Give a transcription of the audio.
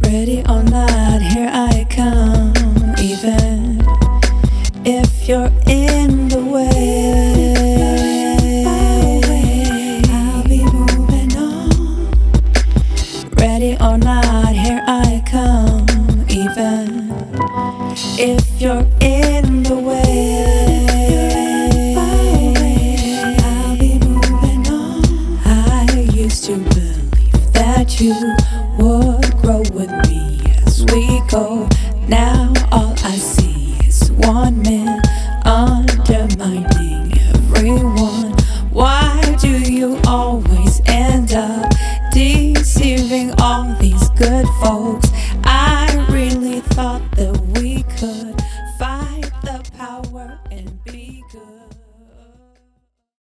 Ready or not, here I come. Even if you're in the way, I'll be moving on. Ready or not, here I come. Even if you're in the way, I'll be moving on. I used to believe that you